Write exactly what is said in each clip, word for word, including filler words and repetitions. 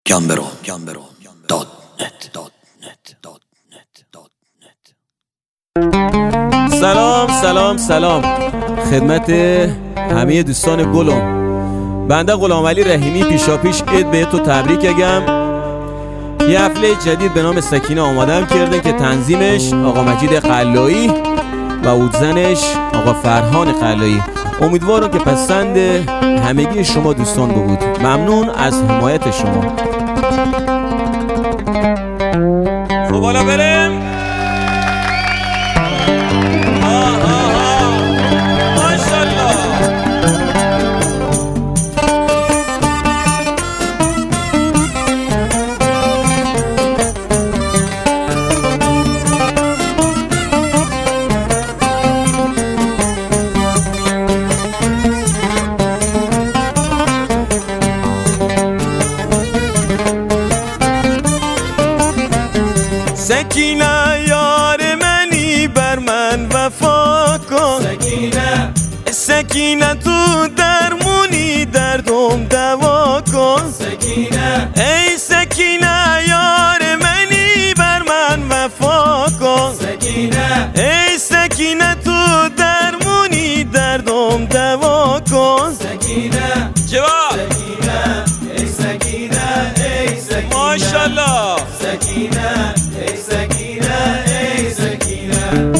گمبرو گمبرو دات نت دات نت دات نت دات نت. سلام سلام سلام خدمت همه دوستان گلم. بنده غلام علی رحیمی پیشاپیش عید به تو تبریک اگم. یه حفله جدید به نام سکینه آمادم کرده که تنظیمش آقا مجید قلایی و عودزنش آقا فرهان قلایی. امیدوارم که پسند همگی شما دوستان بود. ممنون از حمایت شما. خب حالا بریم. آه آه آه ماشالله. سکینه یار منی بر من وفا کن. سکینه سکینه تو درمونی دردم دوا کن. سکینه ای سکینه یار منی بر من وفا کن. سکینه ای سکینه تو درمونی دردم دوا کن. سکینه جواب سکینه ای سکینه ای سکینه ماشالله. سکینه ای سکینه ای سکینه.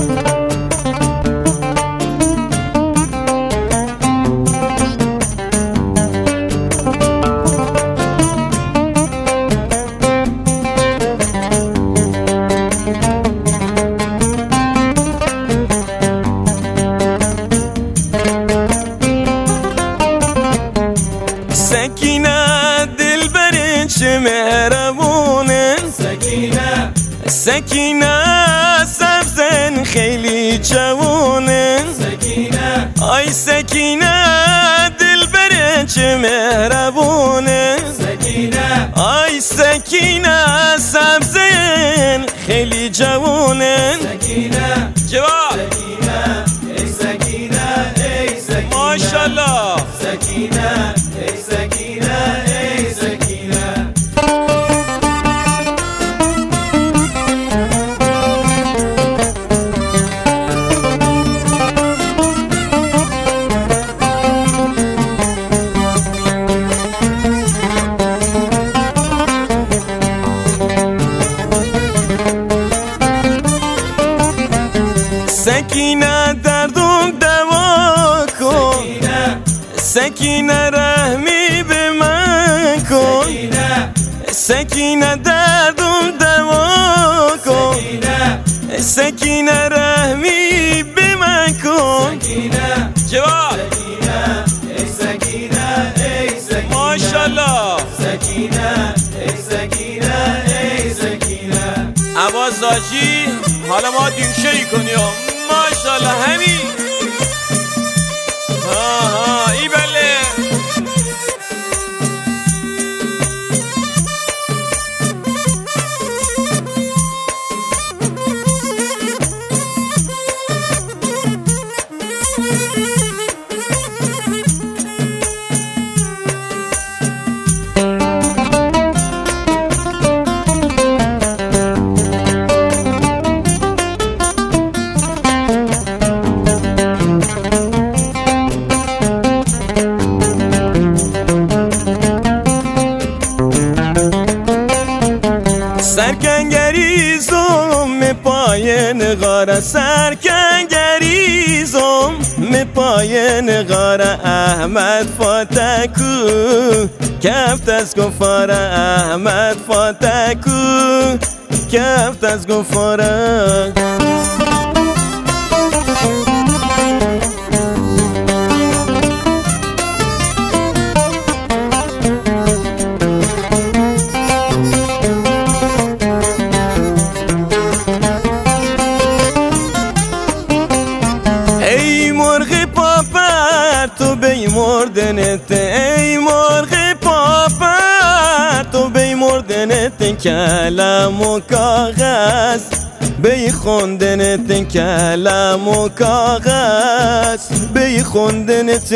سکینه دلبر چه مهربونه. سکینه سکینه سبزن خیلی جوونه. سکینه آی سکینه دلبر چه مهربونه. سکینه آی سکینه سبزن خیلی جوونه. سکینه جواب سکینه ای سکینه ای سکینه ماشالله. سکینه ای سکینه ای سکینه. سکینه دردم دوا کن. سکینه رحمی به من کن. سکینه دردم دوا کن. سکینه رحمی به من کن. جواب سکینه ای سکینه ای سکینه ماشالله. سکینه ای سکینه ای سکینه. عباس زاجی حالا ما دیمشهی کنیم ماشالله. همین ها ها ای بله. سرکنگریزم می پای نغاره. سرکنگریزم می پای نغاره. احمد فاتکو کفت از گفاره. احمد فاتکو کفت از گفاره. ای مرغ پاپر تو بی مردنت. ای مرغ پاپر تو بی مردنت. کلم و کاغذ بی خوندنت. کلم و کاغذ بی خوندنت.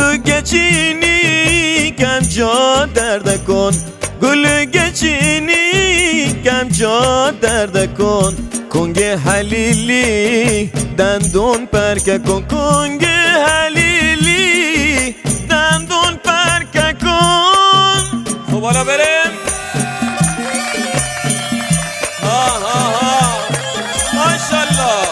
گلو گچینی کم جا درد کن گلو گچینی کم جا درد کن کنگ حلیلی دندون پرکه کن کنگ حلیلی دندون پرکه کن. خب حالا بریم. ها ها ها ماشالله.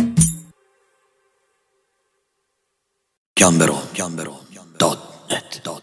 Gambero, Gambero, dot net.